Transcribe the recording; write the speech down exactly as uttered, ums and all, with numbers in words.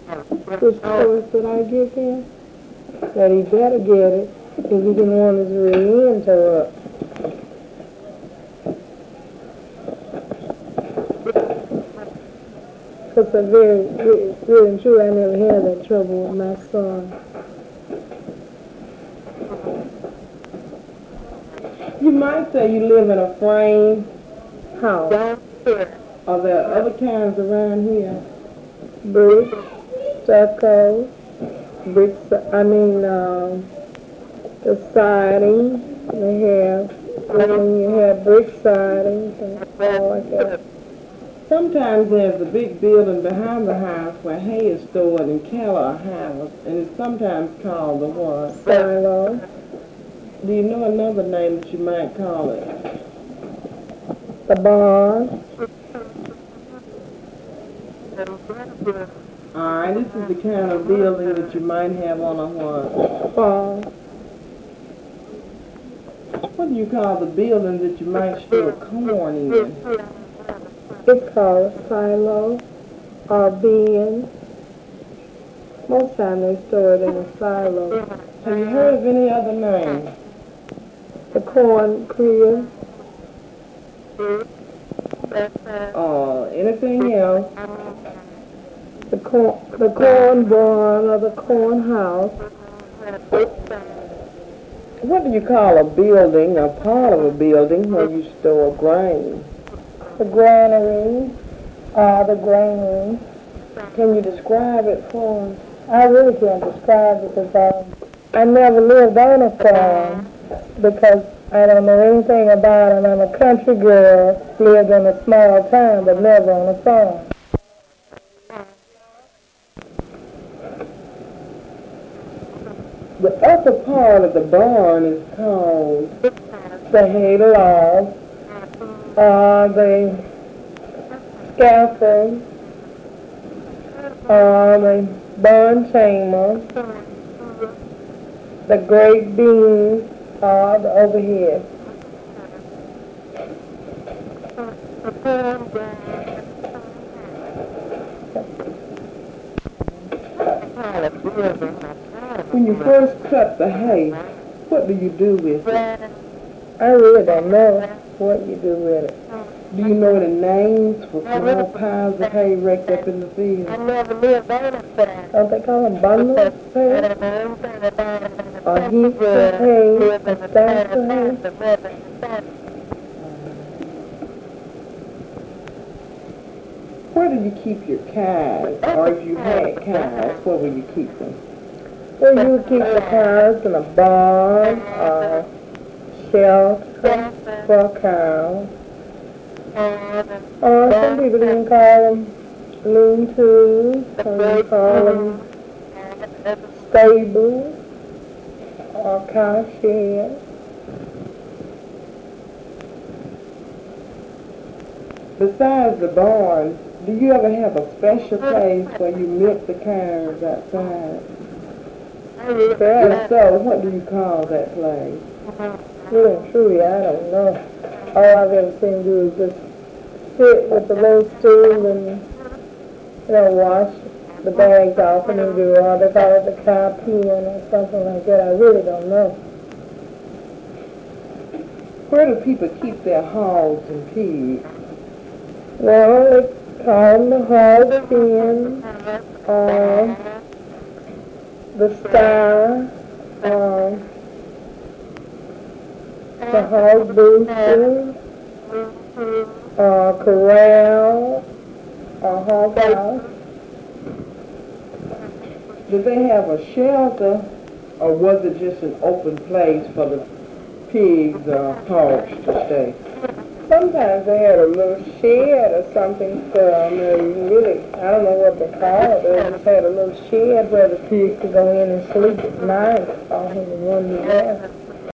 Which course did I give him? That he better get it if he didn't want his rear end tore up. Because I very, really, really and truly, I never had that trouble with my son. You might say you live in a frame. House, Are there other kinds around here? brick, stucco, bricks, I mean, um, the siding, they have, I mean, you have brick siding and all like that. Sometimes there's a big building behind the house where hay is stored in Keller House, and it's sometimes called the what? Silo, Do you know another name that you might call it? the barn, Alright, this is the kind of building that you might have on a what? farm, What do you call the building that you might store corn in? it's called a silo or bin. Most time they store it in a silo. Have you heard of any other name? The corn crib, Uh, anything else? the corn, the corn barn or the corn house, What do you call a building, a part of a building where you store grain? the granary or the granary. Can you describe it for us? I really can't describe it because um, I never lived on a farm because I don't know anything about it. I'm a country girl, lived in a small town but never on a farm. The upper part of the barn is called The hay log, uh, the scaffold, uh, the barn chamber, the great beams, uh, the overhead. When you first cut the hay, what do you do with it? I really don't know what you do with it. Do you know the names for small piles of hay raked up in the field? Don't they call them bundles of hay? Or heaps of hay, or stacks of hay? Where do you keep your cows? Or if you had cows, where will you keep them? Well, you keep the cows in a barn or shelter for a cow. Or some people even call them lean-tos, some people call them stables or cow sheds. Besides the barn, do you ever have a special place where you milk the cows outside? If so, what do you call that place? Really and truly, I don't know. All I've ever seen do is just sit with the little stool and, you know, wash the bags off and then do all they call it the cow pen or something like that. I really don't know. Where do people keep their hogs and pigs? Well, they call them the hog pen, uh, the sty, uh, the hog booster, uh, corral, or hog house. Did they have a shelter, or was it just an open place for the pigs or hogs to stay? Sometimes they had a little shed or something for them. They really, I don't know what they call it. They just had a little shed where the pigs could go in and sleep at night. I don't even wonder that.